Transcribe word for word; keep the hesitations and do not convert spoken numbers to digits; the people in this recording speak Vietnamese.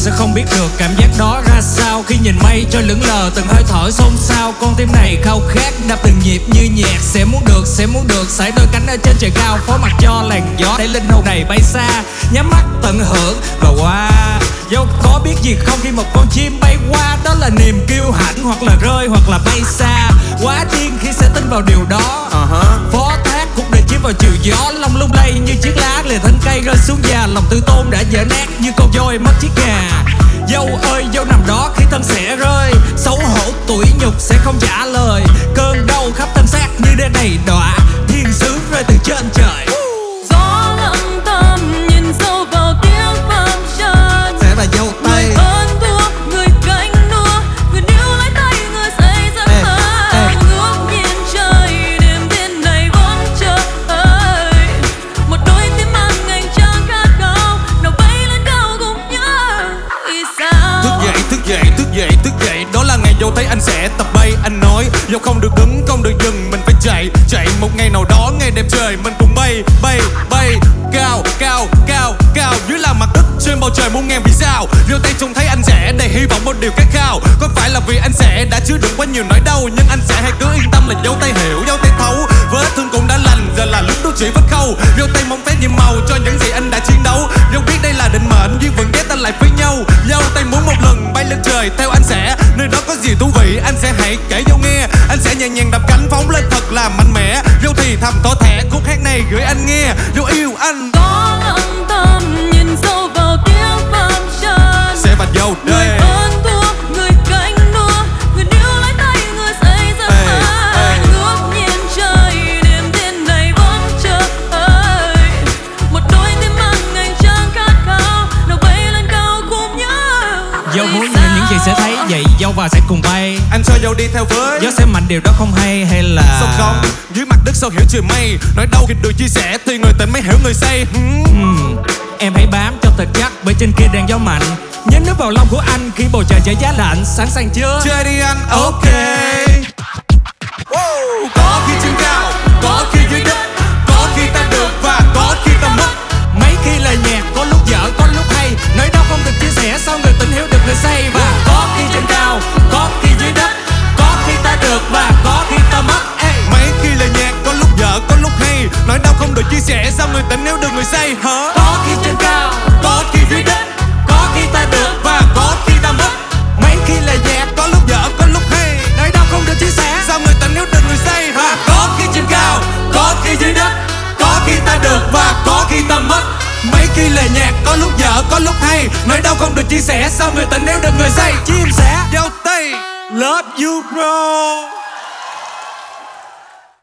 sẽ không biết được cảm giác đó ra sao. Khi nhìn mây trôi lững lờ từng hơi thở xôn xao, con tim này khao khát đập từng nhịp như nhạc. Sẽ muốn được, sẽ muốn được, sải đôi cánh ở trên trời cao, phó mặc cho làn gió để linh hồn này bay xa. Nhắm mắt tận hưởng và qua wow. Dẫu có biết gì không khi một con chim bay qua, đó là niềm kiêu hãnh hoặc là rơi hoặc là bay xa. Quá điên khi sẽ tin vào điều đó. uh-huh. Phó thác cuộc đời chìm vào chiều gió, lòng lung lay như chiếc lá lìa thân cây rơi xuống già. Lòng tự tôn đã vỡ nát như con voi mất chiếc gà. Dâu ơi dâu nằm đó khi thân sẽ rơi, xấu hổ tủi nhục sẽ không trả lời. Cơn đau khắp thân xác như đêm này đọa, thiên sứ rơi từ trên trời. Gió lặng thầm nhìn sâu vào tiếng vang tràn, sẽ là dâu tay người ơn thuốc người cánh đua, người níu lấy tay người xây dẫn ta. Ngước nhìn trời đêm thiên này vẫn chờ ơi, một đôi tim mang ngành trang khát khao, nào bay lên cao cùng nhớ vì sao. Thức dậy thức dậy thức dậy thức dậy, đó là ngày dẫu thấy anh sẽ tập bay. Anh nói dẫu không được đứng không được dừng, mình phải chạy chạy một ngày nào đó ngày đẹp trời mình cùng bay bay bay cao cao cao cao dưới là mặt đất trên bầu trời muôn ngàn vì sao. Đưa tay trông thấy anh sẽ đầy hy vọng một điều khát khao. Có phải là vì anh sẽ đã chứa đựng quá nhiều nỗi đau, nhưng anh sẽ hãy cứ yên tâm là dấu tay hiểu dấu tay thấu. Vết thương cũng đã lành giờ là lúc đó chỉ vết khâu. Dấu tay mong thấy nhiệm màu cho những gì anh đã chiến đấu. Dẫu biết đây là định mệnh duyên phận ghé ta lại với nhau. Dấu tay muốn một lần bay lên trời theo anh sẽ, nơi đó có gì thú vị anh sẽ hãy kể dấu nghe. Anh sẽ nhẹ nhàng đập cánh phóng lên thật là mạnh mẽ. Dấu thì thầm tỏ thẻ khúc hát này gửi anh nghe. Dấu yêu anh Có lặng thầm nhìn sâu vào tiếng vang tràn, sẽ vạch dấu người đây. ơn thuốc người cánh đua, người níu lấy tay người xây dẫn ta. Ngước nhìn trời đêm thiên này vẫn chờ ơi, một đôi tim mang ngành trang khát khao, nào bay lên cao cùng nhớ. dâu muốn nhìn những gì sẽ thấy, vậy dâu và sẽ cùng bay. Anh cho dâu đi theo với Gió sẽ mạnh điều đó không hay hay là sông không dưới mặt đất sâu hiểu trời mây. Nói đâu khi được chia sẻ thì người tình mới hiểu người say. hmm. uhm, Em hãy bám cho thật chắc bởi trên kia đang gió mạnh. Nhớ nước vào lòng của anh khi bầu trời trời giá lạnh. Sẵn sàng chưa? Chơi đi anh ok. Wow. Có khi trên cao có khi dưới đất, có khi ta được và có khi ta mất. Mấy khi lời nhạc có lúc dở có lúc hay, nỗi đau không được chia sẻ sao người tình hiểu được người say. Và có khi trên cao có khi dưới đất, có khi ta được và có khi ta mất. Ê. Mấy khi lời nhạc có lúc dở có lúc hay, nỗi đau không được chia sẻ sao người tình hiểu được người say hả? Có khi trên cao Có khi dưới đất, có khi ta được và có khi ta mất. mấy khi lời nhạc Có lúc dở có lúc hay, nỗi đau không được chia sẻ sao người tình hiểu được người say hả? có khi trên cao có khi dưới đất, có khi ta được và có khi ta mất. Mấy khi lời nhạc có lúc dở có lúc hay, nỗi đau không được chia sẻ sao người tình hiểu được người say. Chia sẻ Dâu tay love you bro.